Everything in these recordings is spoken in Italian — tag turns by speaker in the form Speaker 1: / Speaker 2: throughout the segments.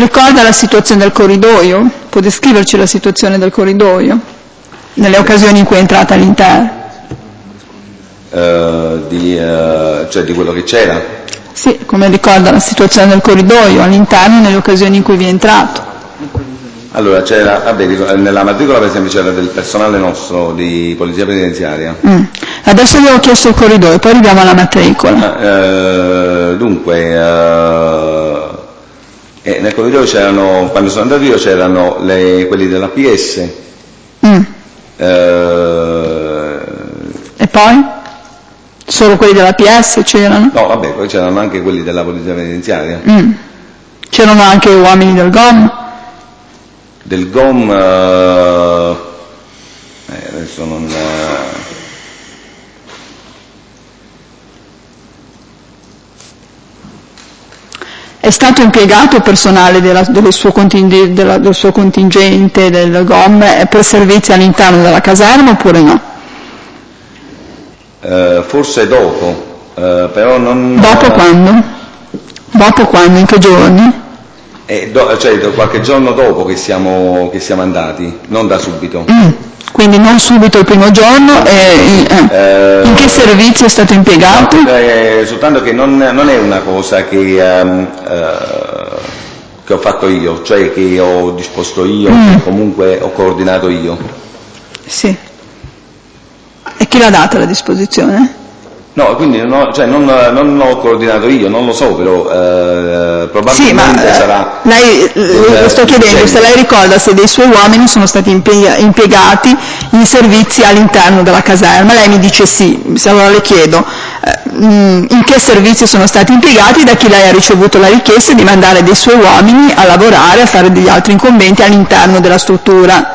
Speaker 1: Ricorda la situazione del corridoio? Può descriverci la situazione del corridoio nelle occasioni in cui è entrata all'interno?
Speaker 2: Cioè di quello che c'era?
Speaker 1: Sì, come ricorda la situazione del corridoio all'interno nelle occasioni in cui vi è entrato?
Speaker 2: Allora c'era, nella matricola per esempio c'era del personale nostro di polizia penitenziaria.
Speaker 1: Adesso vi ho chiesto il corridoio, poi arriviamo alla matricola.
Speaker 2: Nel corridoio c'erano, quando sono andato io c'erano quelli dell'APS.
Speaker 1: E poi? Solo quelli della PS c'erano?
Speaker 2: No, vabbè, poi c'erano anche quelli della polizia penitenziaria.
Speaker 1: C'erano anche uomini del GOM?
Speaker 2: Del GOM, adesso non...
Speaker 1: È stato impiegato personale del suo contingente del GOM per servizi all'interno della caserma oppure no?
Speaker 2: Forse dopo, però non...
Speaker 1: Dopo quando? Dopo quando? In che giorni?
Speaker 2: Cioè qualche giorno dopo che siamo andati, non da subito.
Speaker 1: Quindi non subito il primo giorno. In che servizio è stato impiegato?
Speaker 2: Soltanto che non è una cosa che ho fatto io, cioè che ho disposto io, che comunque ho coordinato io.
Speaker 1: Sì. E chi l'ha data la disposizione?
Speaker 2: No, quindi non ho coordinato io, non lo so, però probabilmente sarà...
Speaker 1: Lei, le sto chiedendo se lei ricorda se dei suoi uomini sono stati impiegati in servizi all'interno della caserma. Lei mi dice sì, se allora le chiedo in che servizi sono stati impiegati, da chi lei ha ricevuto la richiesta di mandare dei suoi uomini a lavorare, a fare degli altri incombenti all'interno della struttura.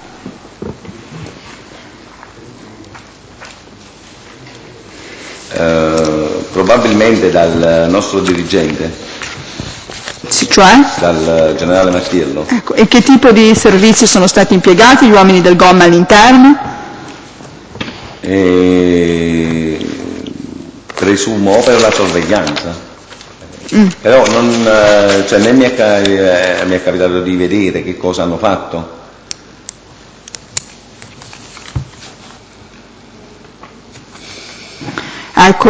Speaker 2: Probabilmente dal nostro dirigente,
Speaker 1: sì, cioè?
Speaker 2: Dal generale Mattiello.
Speaker 1: Ecco, e che tipo di servizi sono stati impiegati gli uomini del GOM all'interno?
Speaker 2: Presumo per la sorveglianza, però né mi è capitato di vedere che cosa hanno fatto.
Speaker 1: Ecco,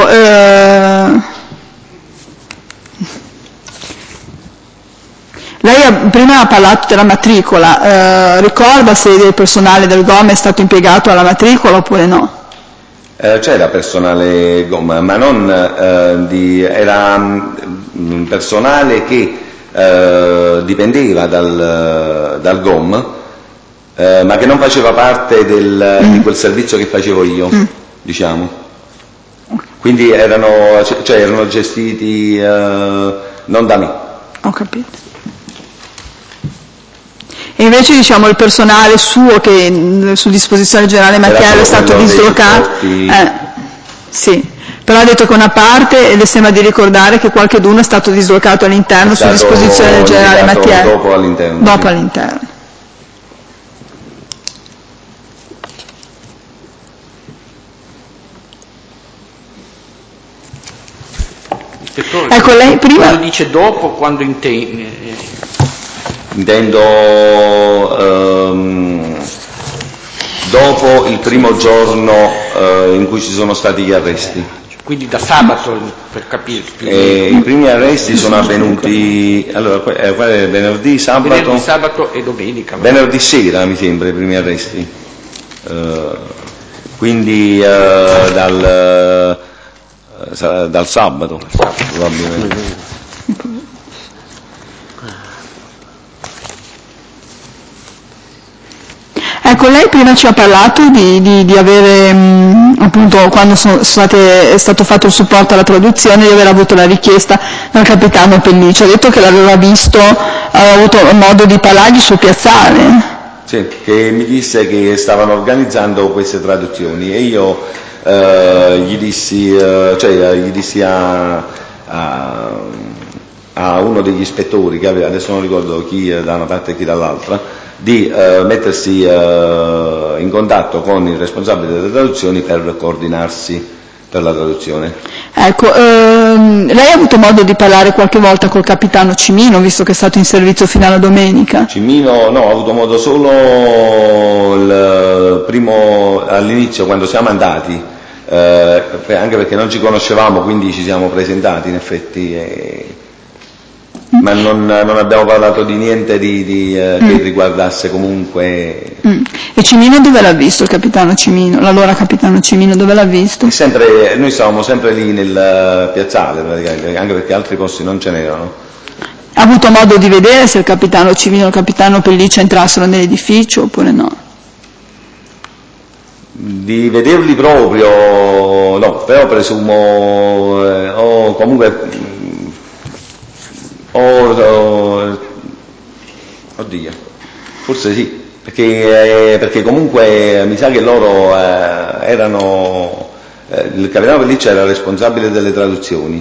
Speaker 1: lei prima ha parlato della matricola, ricorda se il personale del GOM è stato impiegato alla matricola oppure no?
Speaker 2: C'era personale GOM, ma non era personale che dipendeva dal GOM, ma che non faceva parte di quel servizio che facevo io, diciamo. Quindi erano gestiti non da me.
Speaker 1: Ho capito. E invece diciamo il personale suo che su disposizione del generale Mattiello è stato dislocato, sì, però ha detto che una parte e le sembra di ricordare che qualcheduno è stato dislocato all'interno su disposizione del generale Mattiello.
Speaker 2: Dopo all'interno.
Speaker 1: Dopo
Speaker 2: sì.
Speaker 1: all'interno. Ecco, lei prima...
Speaker 3: Quando dice dopo, quando intende?
Speaker 2: Intendo dopo il primo giorno in cui ci sono stati gli arresti.
Speaker 3: Quindi da sabato, per capirci.
Speaker 2: I primi arresti sono avvenuti venerdì,
Speaker 3: sabato e domenica.
Speaker 2: Venerdì sera mi sembra i primi arresti. Quindi dal sabato probabilmente.
Speaker 1: Ecco, lei prima ci ha parlato di avere, appunto, quando è stato fatto il supporto alla traduzione, di aver avuto la richiesta dal capitano Pelliccio. Ha detto che l'aveva visto, aveva avuto modo di parlargli sul piazzale.
Speaker 2: Sì, che mi disse che stavano organizzando queste traduzioni e io gli dissi a uno degli ispettori, che aveva, adesso non ricordo chi da una parte e chi dall'altra, di mettersi in contatto con il responsabile delle traduzioni per coordinarsi per la traduzione.
Speaker 1: Ecco, lei ha avuto modo di parlare qualche volta col capitano Cimino, visto che è stato in servizio fino alla domenica?
Speaker 2: Cimino no, ho avuto modo solo all'inizio, quando siamo andati, anche perché non ci conoscevamo, quindi ci siamo presentati in effetti, ma non abbiamo parlato di niente che riguardasse comunque.
Speaker 1: E Cimino dove l'ha visto il capitano Cimino? L'allora capitano Cimino dove l'ha visto?
Speaker 2: Noi stavamo sempre lì nel piazzale, praticamente, anche perché altri posti non ce n'erano.
Speaker 1: Ha avuto modo di vedere se il capitano Cimino e il capitano Pelliccia entrassero nell'edificio oppure no?
Speaker 2: Di vederli proprio no, però presumo o comunque oddio, forse sì, perché comunque mi sa che loro erano, il capitano Pelliccia era responsabile delle traduzioni,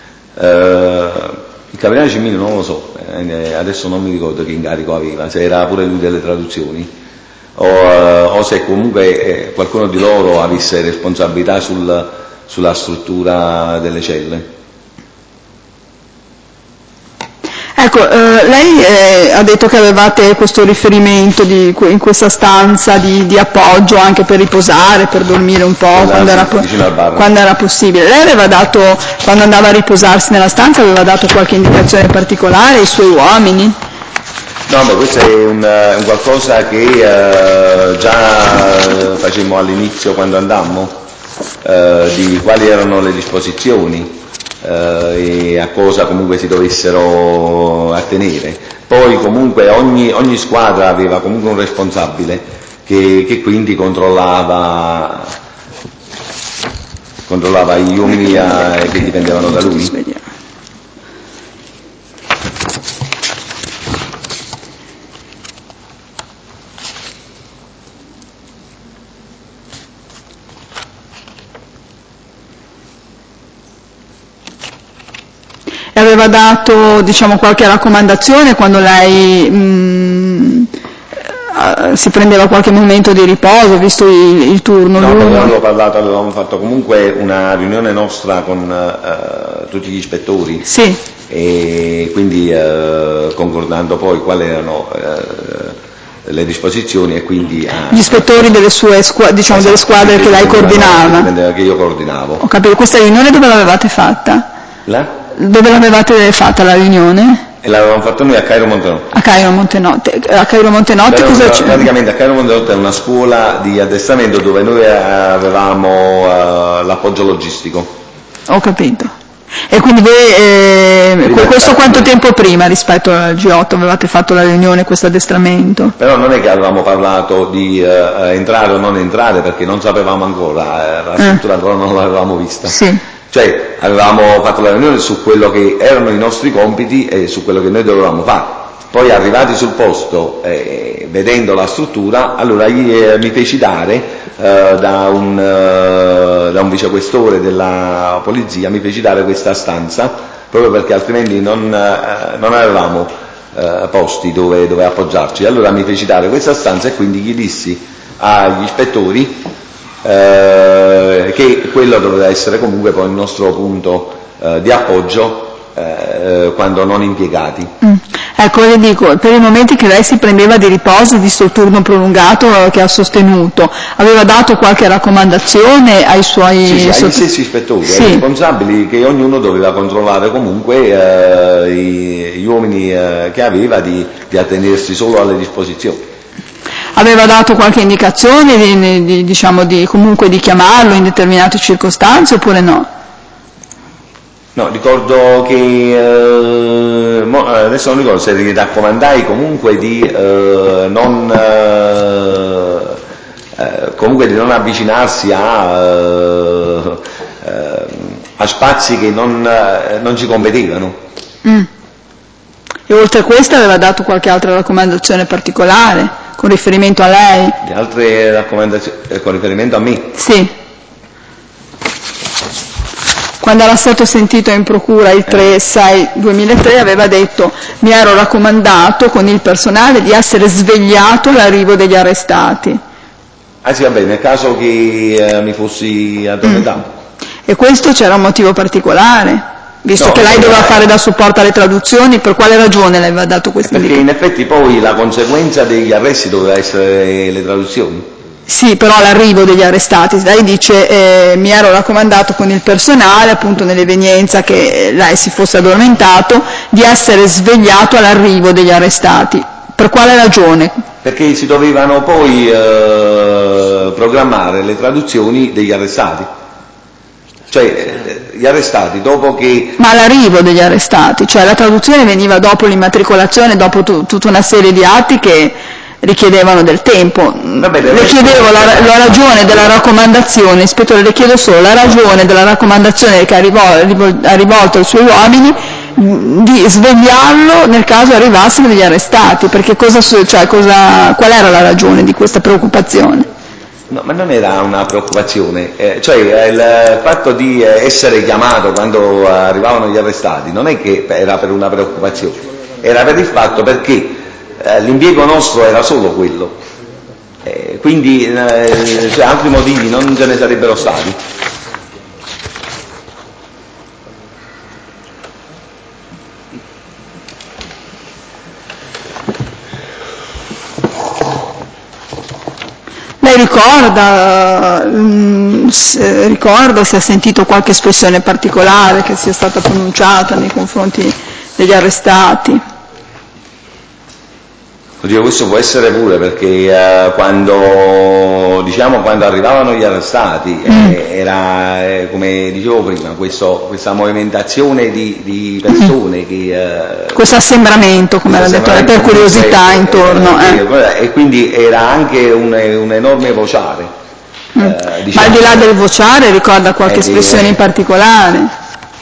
Speaker 2: il capitano Cimino non lo so, adesso non mi ricordo che incarico aveva, se era pure lui delle traduzioni o se comunque qualcuno di loro avesse responsabilità sulla struttura delle celle.
Speaker 1: Ecco, lei ha detto che avevate questo riferimento in questa stanza di appoggio anche per riposare, per dormire un po' quando era possibile. Lei aveva dato, quando andava a riposarsi nella stanza, aveva dato qualche indicazione particolare ai suoi uomini?
Speaker 2: No, ma questo è un qualcosa che già facemmo all'inizio quando andammo, di quali erano le disposizioni. E a cosa comunque si dovessero attenere. Poi comunque ogni squadra aveva comunque un responsabile che quindi controllava gli uomini che dipendevano da lui.
Speaker 1: Aveva dato, diciamo, qualche raccomandazione quando lei si prendeva qualche momento di riposo, visto il turno
Speaker 2: lungo?
Speaker 1: No,
Speaker 2: non avevo parlato, avevamo fatto comunque una riunione nostra con tutti gli ispettori.
Speaker 1: Sì.
Speaker 2: E quindi concordando poi quali erano le disposizioni e quindi
Speaker 1: gli ispettori delle sue diciamo, delle squadre che lei coordinava.
Speaker 2: Che io coordinavo.
Speaker 1: Ho capito, questa riunione dove l'avevate fatta? Dove l'avevate fatta la riunione?
Speaker 2: E l'avevamo fatto noi a Cairo Montenotte.
Speaker 1: A Cairo Montenotte. A Cairo Montenotte cosa c'è?
Speaker 2: Praticamente a Cairo Montenotte è una scuola di addestramento dove noi avevamo l'appoggio logistico.
Speaker 1: Ho capito. E quindi voi, questo quanto tempo prima rispetto al G8 avevate fatto la riunione, questo addestramento?
Speaker 2: Però non è che avevamo parlato di entrare o non entrare perché non sapevamo ancora, la struttura ancora non l'avevamo vista.
Speaker 1: Sì.
Speaker 2: Cioè avevamo fatto la riunione su quello che erano i nostri compiti e su quello che noi dovevamo fare. Poi arrivati sul posto, vedendo la struttura, allora mi feci dare da un vicequestore della polizia, mi feci dare questa stanza, proprio perché altrimenti non avevamo posti dove appoggiarci. Allora mi feci dare questa stanza e quindi gli dissi agli ispettori che quello doveva essere comunque poi il nostro punto di appoggio quando non impiegati.
Speaker 1: Ecco, le dico, per i momenti che lei si prendeva di riposo, visto il turno prolungato che ha sostenuto, aveva dato qualche raccomandazione ai suoi...
Speaker 2: Sì, agli stessi ispettori, ai responsabili, che ognuno doveva controllare comunque gli uomini che aveva di attenersi solo alle disposizioni.
Speaker 1: Aveva dato qualche indicazione comunque di chiamarlo in determinate circostanze oppure no?
Speaker 2: No, ricordo che adesso non ricordo se gli raccomandai comunque di non avvicinarsi a spazi che non ci competevano.
Speaker 1: E oltre a questo aveva dato qualche altra raccomandazione particolare con riferimento a lei?
Speaker 2: Le altre raccomandazioni con riferimento a me?
Speaker 1: Sì. Quando era stato sentito in procura il 3/6/2003 aveva detto: mi ero raccomandato con il personale di essere svegliato all'arrivo degli arrestati.
Speaker 2: Ah sì, vabbè, nel caso che mi fossi addormentato.
Speaker 1: E questo c'era un motivo particolare, visto
Speaker 2: No,
Speaker 1: che lei doveva fare da supporto alle traduzioni, per quale ragione le aveva dato questa
Speaker 2: Perché
Speaker 1: indicazione?
Speaker 2: in effetti poi la conseguenza degli arresti doveva essere le traduzioni.
Speaker 1: Sì, però l'arrivo degli arrestati, lei dice mi ero raccomandato con il personale, appunto nell'evenienza che lei si fosse addormentato, di essere svegliato all'arrivo degli arrestati. Per quale ragione?
Speaker 2: Perché si dovevano poi programmare le traduzioni degli arrestati. Cioè gli arrestati dopo che...
Speaker 1: Ma l'arrivo degli arrestati, cioè la traduzione veniva dopo l'immatricolazione, dopo tutta una serie di atti che richiedevano del tempo.
Speaker 2: Vabbè,
Speaker 1: le chiedevo la ragione della raccomandazione, ispettore, le chiedo solo la ragione della raccomandazione che ha rivolto ai suoi uomini di svegliarlo nel caso arrivassero degli arrestati, perché qual era la ragione di questa preoccupazione?
Speaker 2: No, ma non era una preoccupazione, cioè il fatto di essere chiamato quando arrivavano gli arrestati non è che era per una preoccupazione, era per il fatto perché l'impiego nostro era solo quello, quindi altri motivi non ce ne sarebbero stati.
Speaker 1: Lei ricorda se ha sentito qualche espressione particolare che sia stata pronunciata nei confronti degli arrestati?
Speaker 2: Oddio, questo può essere pure perché quando arrivavano gli arrestati era, come dicevo prima, questa movimentazione di persone che...
Speaker 1: Questo assembramento, come era detto, per curiosità intorno.
Speaker 2: E quindi era anche un enorme vociare.
Speaker 1: Ma al di là del vociare ricorda qualche espressione in particolare?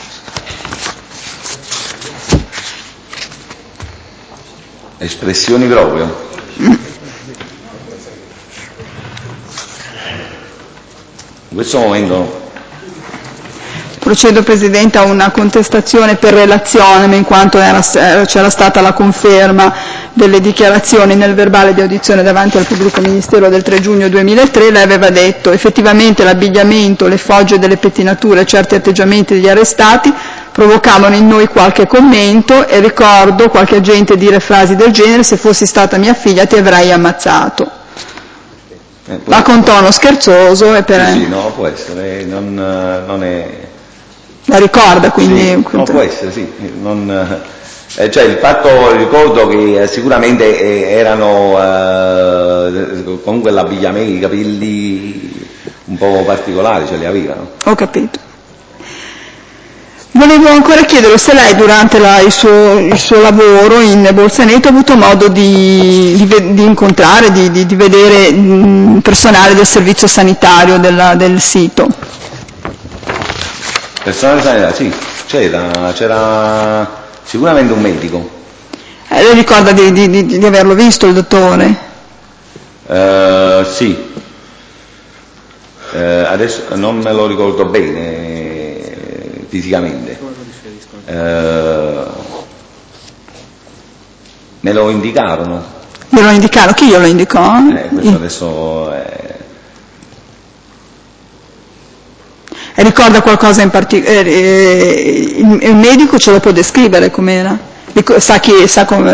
Speaker 2: Espressioni proprio. In questo momento no.
Speaker 1: Procedo, Presidente, a una contestazione per relazione, in quanto c'era stata la conferma delle dichiarazioni nel verbale di audizione davanti al Pubblico Ministero del 3 giugno 2003. Lei aveva detto effettivamente l'abbigliamento, le fogge delle pettinature, certi atteggiamenti degli arrestati provocavano in noi qualche commento e ricordo qualche agente dire frasi del genere: se fossi stata mia figlia ti avrei ammazzato. Ma con tono scherzoso e per...
Speaker 2: Sì, no, può essere, non è...
Speaker 1: La ricorda quindi?
Speaker 2: Sì, no, può essere, sì. Cioè il ricordo che sicuramente erano comunque l'abbigliamento, i capelli un po' particolari, ce li avevano.
Speaker 1: Ho capito. Volevo ancora chiedere se lei durante il suo lavoro in Bolzaneto ha avuto modo di incontrare, di vedere personale del servizio sanitario del sito.
Speaker 2: Personale sanitario, sì, c'era sicuramente un medico.
Speaker 1: Lei ricorda di averlo visto il dottore?
Speaker 2: Sì, adesso non me lo ricordo bene fisicamente. Me lo indicarono.
Speaker 1: Glielo indicarono? Chi glielo indicò?
Speaker 2: Questo adesso
Speaker 1: E ricorda qualcosa in particolare? Il medico ce lo può descrivere com'era? Sa che...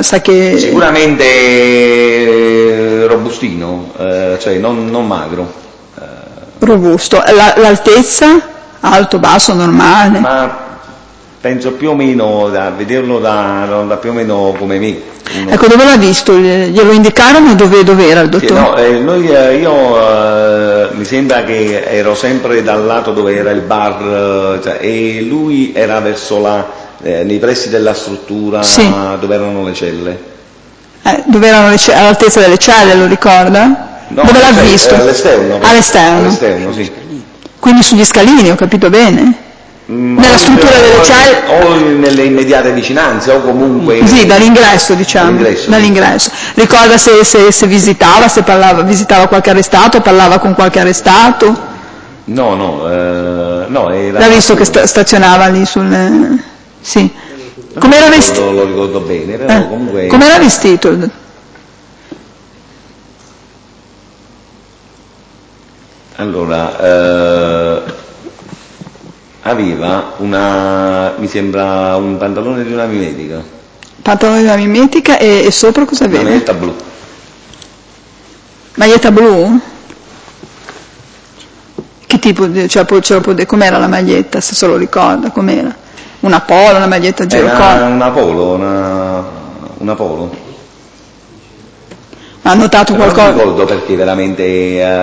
Speaker 2: Sicuramente robustino, cioè non magro.
Speaker 1: Robusto. L'altezza? Alto, basso, normale?
Speaker 2: Ma penso più o meno, da vederlo da più o meno come me.
Speaker 1: Ecco, dove l'ha visto? Glielo indicarono dove era il dottore?
Speaker 2: Sì, no, io mi sembra che ero sempre dal lato dove era il bar, e lui era verso nei pressi della struttura, sì, dove erano le celle.
Speaker 1: Dove erano all'altezza delle celle, lo ricorda?
Speaker 2: No,
Speaker 1: dove l'ha visto?
Speaker 2: All'esterno.
Speaker 1: All'esterno,
Speaker 2: sì.
Speaker 1: Quindi sugli scalini, ho capito bene? Nella struttura delle celle?
Speaker 2: O nelle immediate vicinanze, o comunque...
Speaker 1: Sì, dall'ingresso, diciamo. Dall'ingresso. Ricorda se visitava, visitava qualche arrestato, parlava con qualche arrestato?
Speaker 2: No, era...
Speaker 1: L'ha visto che stazionava lì sul... Sì. Come era vestito?
Speaker 2: Lo ricordo bene, però comunque...
Speaker 1: Come era vestito?
Speaker 2: Allora... aveva mi sembra un pantalone di una mimetica.
Speaker 1: Pantalone di una mimetica e sopra cosa aveva?
Speaker 2: Una maglietta blu.
Speaker 1: Maglietta blu? Che tipo com'era la maglietta, se lo ricorda, com'era? Una polo, una maglietta girocollo?
Speaker 2: Una polo, una polo.
Speaker 1: Ha notato qualcosa?
Speaker 2: Non ricordo perché veramente,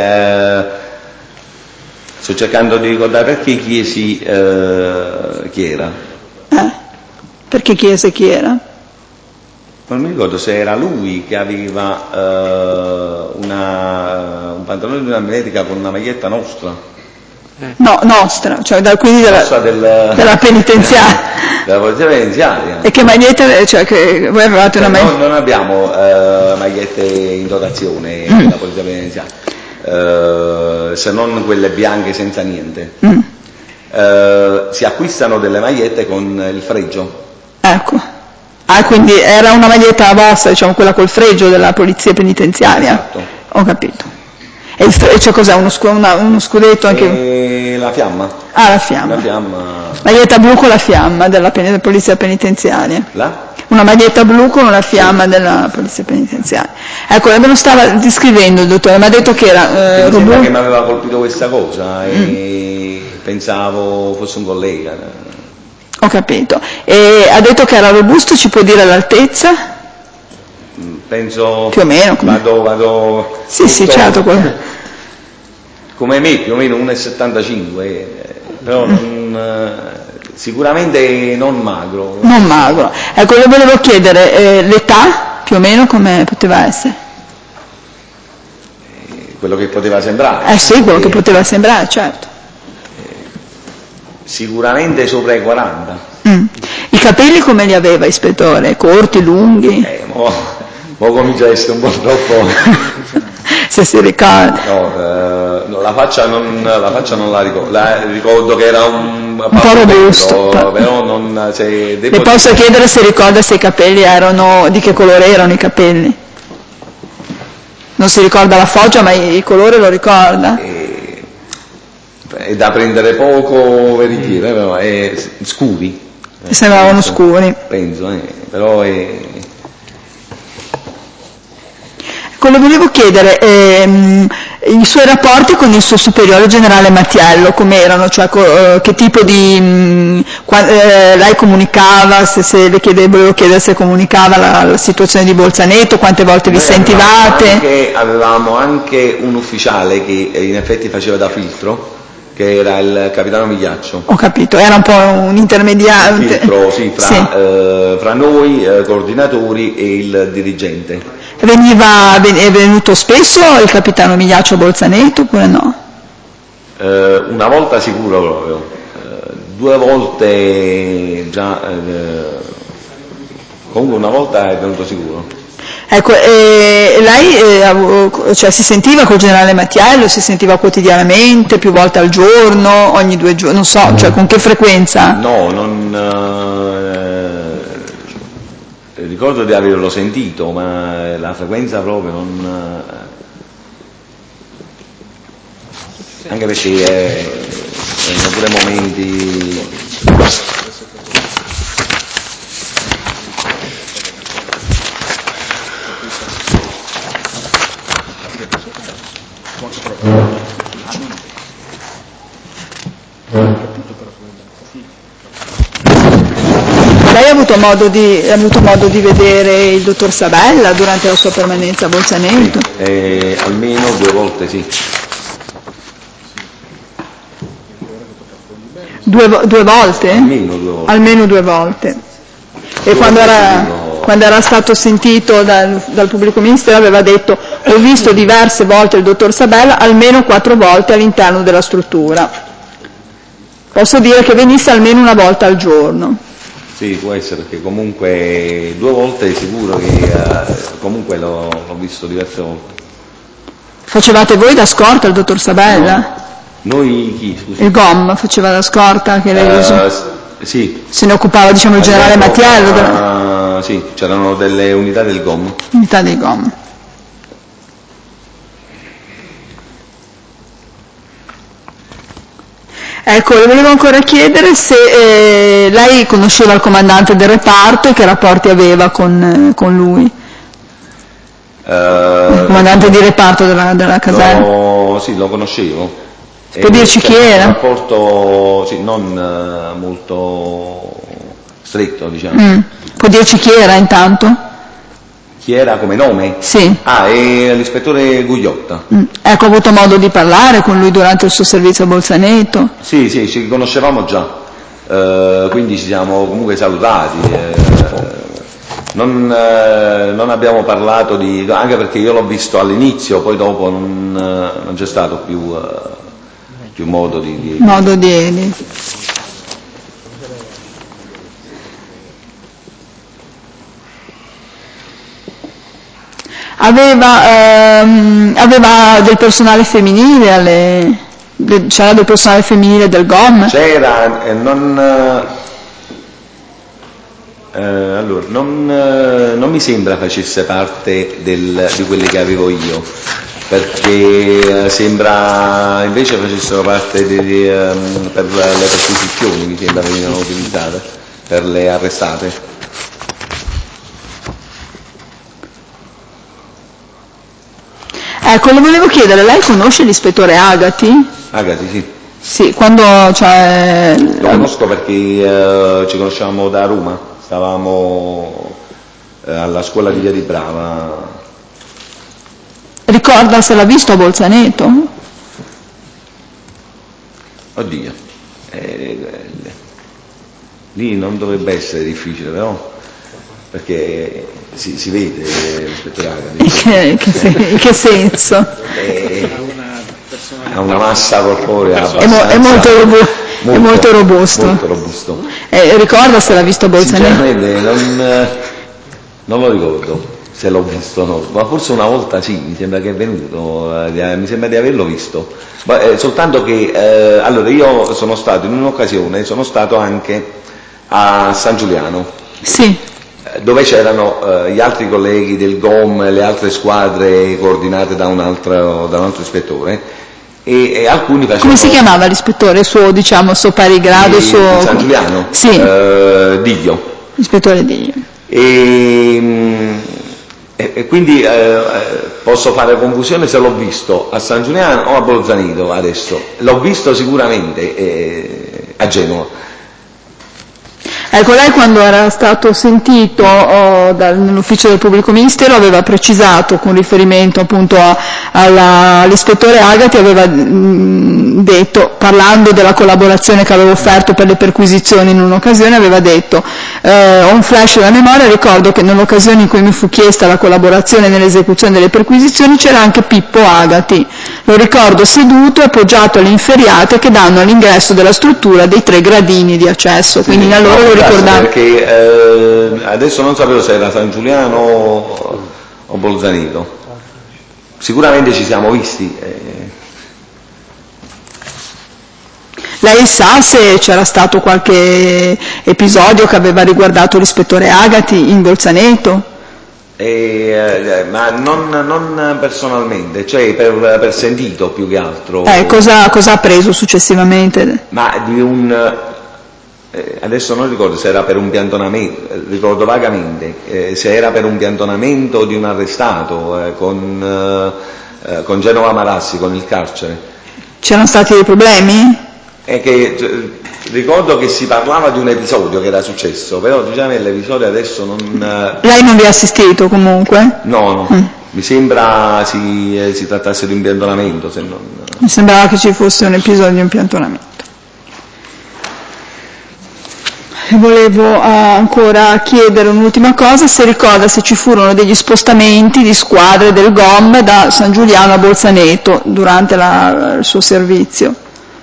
Speaker 2: sto cercando di ricordare perché chiesi chi era.
Speaker 1: Perché chiese chi era?
Speaker 2: Non mi ricordo se era lui che aveva un pantalone di una mimetica con una maglietta nostra.
Speaker 1: No, nostra, cioè quindi della penitenziaria.
Speaker 2: Della polizia penitenziaria.
Speaker 1: E che maglietta, cioè che voi avevate una maglietta?
Speaker 2: Non abbiamo magliette in dotazione della polizia penitenziaria, se non quelle bianche senza niente. Si acquistano delle magliette con il fregio.
Speaker 1: Ecco. Quindi era una maglietta vostra, diciamo, quella col fregio della polizia penitenziaria?
Speaker 2: Esatto.
Speaker 1: Ho capito. E cioè cos'è, uno scudetto anche?
Speaker 2: La fiamma.
Speaker 1: La fiamma.
Speaker 2: La fiamma.
Speaker 1: Maglietta blu con la fiamma della polizia penitenziaria. Una maglietta blu con la fiamma della polizia penitenziaria. Ecco, me lo stava descrivendo il dottore, mi ha detto che era
Speaker 2: robusto. Che mi aveva colpito questa cosa e pensavo fosse un collega.
Speaker 1: Ho capito. E ha detto che era robusto, ci può dire l'altezza?
Speaker 2: Penso.
Speaker 1: Più o meno.
Speaker 2: Vado.
Speaker 1: Sì, certo.
Speaker 2: Come me, più o meno 1,75, però sicuramente non magro.
Speaker 1: Non magro. Ecco, le volevo chiedere l'età, più o meno, come poteva essere?
Speaker 2: Quello che poteva sembrare.
Speaker 1: Sì, quello che poteva sembrare, certo.
Speaker 2: Sicuramente sopra i 40.
Speaker 1: I capelli come li aveva, ispettore? Corti, lunghi?
Speaker 2: Mo comincia a essere un po' troppo.
Speaker 1: Se si ricorda.
Speaker 2: No, la faccia non la ricordo. Ricordo che era un
Speaker 1: po' robusto.
Speaker 2: Però non.
Speaker 1: Le posso chiedere se ricorda se i capelli erano. Di che colore erano i capelli? Non si ricorda la foggia, ma il colore lo ricorda?
Speaker 2: È da prendere poco veritiero, però scuri.
Speaker 1: Sembravano scuri.
Speaker 2: Penso, però
Speaker 1: Le volevo chiedere i suoi rapporti con il suo superiore generale Mattiello, come erano, cioè che tipo di lei comunicava, se le volevo chiedere se comunicava la situazione di Bolzaneto, quante volte vi sentivate?
Speaker 2: Avevamo anche un ufficiale che in effetti faceva da filtro, che era il capitano Migliaccio.
Speaker 1: Ho capito, era un po' un intermediario.
Speaker 2: Filtro, sì, fra noi coordinatori e il dirigente.
Speaker 1: È venuto spesso il capitano Migliaccio a Bolzaneto oppure no?
Speaker 2: Una volta sicuro proprio, 2 volte già, comunque una volta è venuto sicuro.
Speaker 1: Ecco, lei cioè, si sentiva col generale Mattiello, si sentiva quotidianamente, più volte al giorno, ogni 2 giorni, non so, cioè con che frequenza?
Speaker 2: No, ricordo di averlo sentito, ma la frequenza proprio non. Anche perché erano pure momenti.
Speaker 1: Lei ha avuto modo di vedere il dottor Sabella durante la sua permanenza a Bolzaneto?
Speaker 2: Sì, almeno 2 volte sì.
Speaker 1: 2 volte?
Speaker 2: Almeno 2 volte.
Speaker 1: Almeno 2 volte. E quando era stato sentito dal pubblico ministero aveva detto: ho visto diverse volte il dottor Sabella, almeno 4 volte all'interno della struttura. Posso dire che venisse almeno una volta al giorno.
Speaker 2: Sì, può essere, perché comunque 2 volte è sicuro che comunque l'ho visto diverse volte.
Speaker 1: Facevate voi da scorta il dottor Sabella?
Speaker 2: No. Noi chi, scusi?
Speaker 1: Il GOM faceva da scorta?
Speaker 2: Sì.
Speaker 1: Se ne occupava, diciamo, il generale Mattiello?
Speaker 2: Sì, c'erano delle unità del GOM.
Speaker 1: Unità del GOM. Ecco, le volevo ancora chiedere se lei conosceva il comandante del reparto e che rapporti aveva con lui. Il comandante di reparto della caserma.
Speaker 2: Sì, lo conoscevo.
Speaker 1: Può dirci chi era?
Speaker 2: Un rapporto non molto stretto, diciamo.
Speaker 1: Può dirci chi era intanto?
Speaker 2: Chi era come nome?
Speaker 1: Sì.
Speaker 2: È l'ispettore Gugliotta.
Speaker 1: Ecco, ha avuto modo di parlare con lui durante il suo servizio a Bolzaneto?
Speaker 2: Sì, ci conoscevamo già, quindi ci siamo comunque salutati. Non abbiamo parlato anche perché io l'ho visto all'inizio, poi dopo non c'è stato più modo di...
Speaker 1: Aveva del personale femminile, c'era del personale femminile del GOM?
Speaker 2: C'era, allora, non mi sembra facesse parte di quelli che avevo io, perché sembra invece facessero parte per le perquisizioni, mi sembra venivano utilizzate per le arrestate.
Speaker 1: Ecco, le volevo chiedere, lei conosce l'ispettore Agati?
Speaker 2: Agati, sì.
Speaker 1: Sì, quando
Speaker 2: Lo conosco perché ci conosciamo da Roma, stavamo alla scuola di Via di Brava.
Speaker 1: Ricorda se l'ha visto a Bolzaneto?
Speaker 2: Oddio, lì non dovrebbe essere difficile, però, perché si vede l'ispettore Agati.
Speaker 1: In che senso?
Speaker 2: Ha una massa corporea
Speaker 1: è molto robusto.
Speaker 2: Molto robusto.
Speaker 1: Ricorda se l'ha visto a Bolzaneto?
Speaker 2: Sinceramente non lo ricordo se l'ho visto o no, ma forse una volta sì, mi sembra che è venuto, mi sembra di averlo visto. Soltanto che allora io sono stato in un'occasione, sono stato anche a San Giuliano.
Speaker 1: Sì.
Speaker 2: Dove c'erano gli altri colleghi del GOM, le altre squadre coordinate da un altro ispettore, e alcuni facevano...
Speaker 1: Come si chiamava l'ispettore suo pari grado?
Speaker 2: Di San Giuliano?
Speaker 1: Sì.
Speaker 2: Diglio.
Speaker 1: Ispettore Diglio.
Speaker 2: E quindi posso fare confusione se l'ho visto a San Giuliano o a Bolzaneto adesso. L'ho visto sicuramente a Genova.
Speaker 1: Ecco, lei quando era stato sentito nell'ufficio del pubblico ministero aveva precisato, con riferimento appunto all'ispettore Agati, aveva detto, parlando della collaborazione che aveva offerto per le perquisizioni in un'occasione, aveva detto: ho un flash della memoria, ricordo che nell'occasione in cui mi fu chiesta la collaborazione nell'esecuzione delle perquisizioni c'era anche Pippo Agati, lo ricordo seduto e appoggiato alle inferriate che danno all'ingresso della struttura dei 3 gradini di accesso, quindi allora lo ricordavo.
Speaker 2: Perché adesso non sapevo se era San Giuliano o Bolzaneto, sicuramente ci siamo visti.
Speaker 1: Lei sa se c'era stato qualche episodio che aveva riguardato l'ispettore Agati in Bolzaneto?
Speaker 2: Ma non personalmente, cioè per sentito più che altro.
Speaker 1: Cosa ha preso successivamente?
Speaker 2: Ma adesso non ricordo se era per un piantonamento, ricordo vagamente, se era per un piantonamento di un arrestato con Genova Marassi, con il carcere.
Speaker 1: C'erano stati dei problemi?
Speaker 2: Ricordo che si parlava di un episodio che era successo, però diciamo l'episodio adesso non...
Speaker 1: Lei non vi ha assistito comunque?
Speaker 2: No. Mi sembra si trattasse di un piantonamento, se non...
Speaker 1: Mi sembrava che ci fosse un episodio di un piantonamento. Volevo ancora chiedere un'ultima cosa, se ricorda se ci furono degli spostamenti di squadre del GOM da San Giuliano a Bolzaneto durante il suo servizio.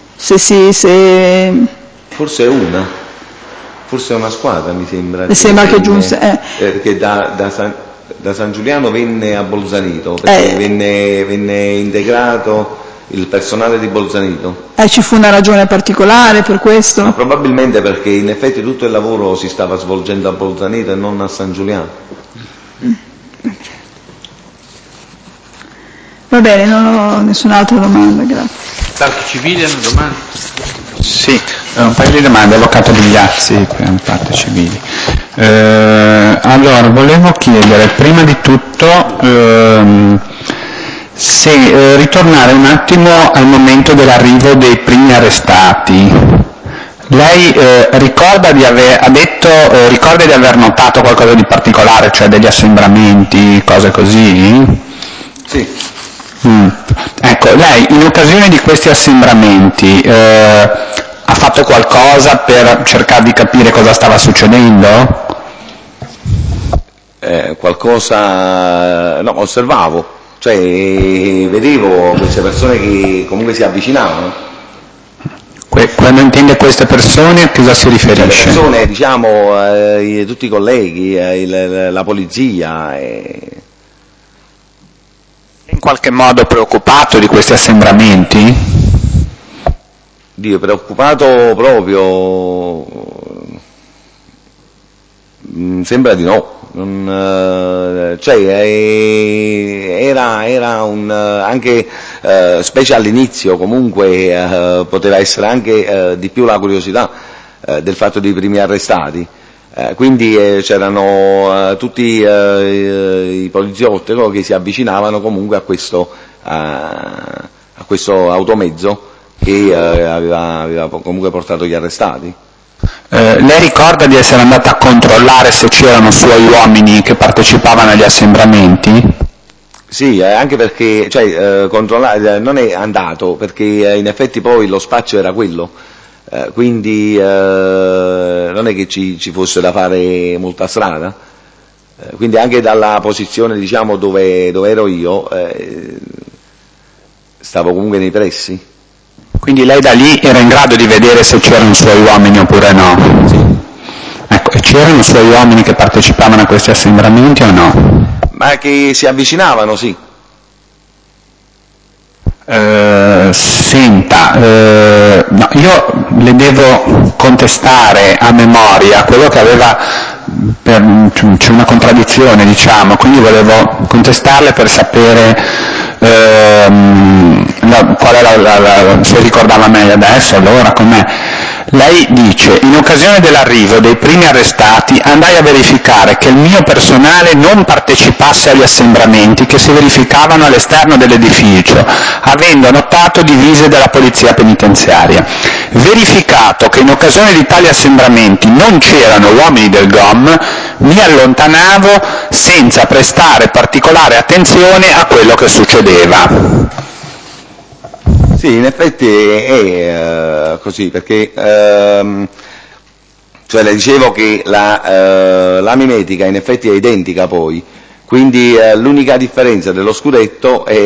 Speaker 2: Forse una squadra mi sembra.
Speaker 1: Mi sembra che giunse.
Speaker 2: Perché da San Giuliano venne a Bolzaneto, perché venne integrato il personale di Bolzaneto.
Speaker 1: Ci fu una ragione particolare per questo?
Speaker 2: Ma probabilmente perché in effetti tutto il lavoro si stava svolgendo a Bolzaneto e non a San Giuliano.
Speaker 1: Va bene, non ho nessun'altra domanda, grazie.
Speaker 3: Parte civile, una domanda?
Speaker 4: Sì, un paio di domande, avvocato Bigliazzi, per parte civili. Allora, volevo chiedere, prima di tutto, se ritornare un attimo al momento dell'arrivo dei primi arrestati. Lei ricorda di aver notato qualcosa di particolare, cioè degli assembramenti, cose così?
Speaker 2: Sì.
Speaker 4: Ecco, lei in occasione di questi assembramenti ha fatto qualcosa per cercare di capire cosa stava succedendo?
Speaker 2: No, osservavo, cioè vedevo queste persone che comunque si avvicinavano.
Speaker 4: Quando intende queste persone, a cosa si riferisce?
Speaker 2: Le persone, diciamo, tutti i colleghi, la polizia.
Speaker 4: In qualche modo preoccupato di questi assembramenti?
Speaker 2: Dio, preoccupato proprio, sembra di no. Era anche specie all'inizio comunque poteva essere anche di più la curiosità del fatto dei primi arrestati. Quindi c'erano tutti i poliziotti che si avvicinavano comunque a questo automezzo che aveva comunque portato gli arrestati.
Speaker 4: Lei ricorda di essere andata a controllare se c'erano suoi uomini che partecipavano agli assembramenti?
Speaker 2: Sì, anche perché controllare non è andato, perché in effetti poi lo spazio era quello, quindi non è che ci fosse da fare molta strada, quindi anche dalla posizione, diciamo, dove ero io, stavo comunque nei pressi.
Speaker 4: Quindi lei da lì era in grado di vedere se c'erano suoi uomini oppure no?
Speaker 2: Sì.
Speaker 4: Ecco, e c'erano suoi uomini che partecipavano a questi assembramenti o no?
Speaker 2: Ma che si avvicinavano, sì.
Speaker 4: Senta, no, io le devo contestare a memoria quello che aveva, c'è una contraddizione, diciamo, quindi volevo contestarle per sapere qual è se ricordava meglio adesso, allora com'è. Lei dice, in occasione dell'arrivo dei primi arrestati andai a verificare che il mio personale non partecipasse agli assembramenti che si verificavano all'esterno dell'edificio, avendo notato divise della polizia penitenziaria. Verificato che in occasione di tali assembramenti non c'erano uomini del GOM, mi allontanavo senza prestare particolare attenzione a quello che succedeva.
Speaker 2: Sì, in effetti è così, perché le dicevo che la mimetica in effetti è identica poi, quindi l'unica differenza dello scudetto è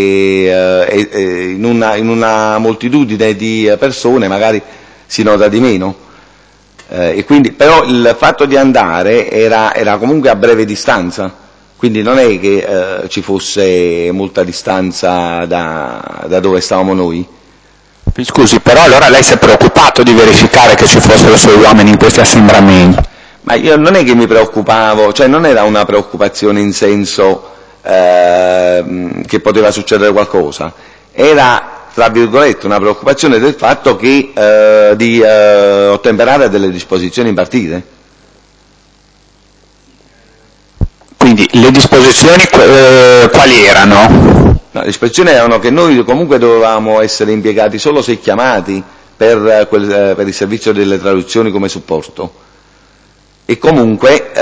Speaker 2: in una moltitudine di persone magari si nota di meno, e quindi, però il fatto di andare era comunque a breve distanza. Quindi non è che ci fosse molta distanza da dove stavamo noi.
Speaker 4: Scusi, però allora lei si è preoccupato di verificare che ci fossero suoi uomini in questi assembramenti?
Speaker 2: Ma io non è che mi preoccupavo, cioè non era una preoccupazione in senso che poteva succedere qualcosa, era tra virgolette una preoccupazione del fatto che di ottemperare a delle disposizioni impartite.
Speaker 4: Quindi le disposizioni quali erano?
Speaker 2: No, le disposizioni erano che noi comunque dovevamo essere impiegati solo se chiamati per il servizio delle traduzioni come supporto. E comunque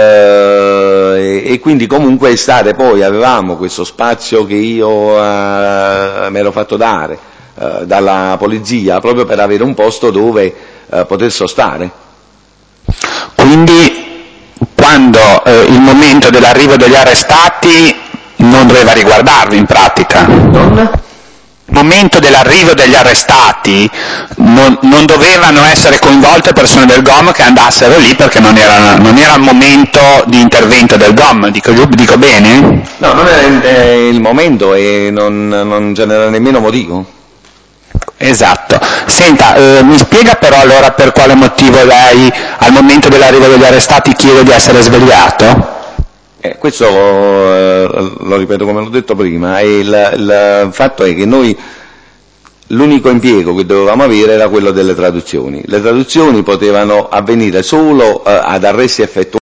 Speaker 2: e quindi comunque poi avevamo questo spazio che io mi ero fatto dare dalla polizia proprio per avere un posto dove poter sostare.
Speaker 4: Quindi quando il momento dell'arrivo degli arrestati non doveva riguardarvi in pratica? Il momento dell'arrivo degli arrestati non dovevano essere coinvolte persone del GOM che andassero lì perché non era il momento di intervento del GOM, dico bene?
Speaker 2: No, non era il momento e non ce n'era nemmeno motivo.
Speaker 4: Esatto. Senta, mi spiega però allora per quale motivo lei al momento dell'arrivo degli arrestati chiede di essere svegliato?
Speaker 2: Questo lo ripeto come l'ho detto prima, e il fatto è che noi l'unico impiego che dovevamo avere era quello delle traduzioni. Le traduzioni potevano avvenire solo ad arresti effettuati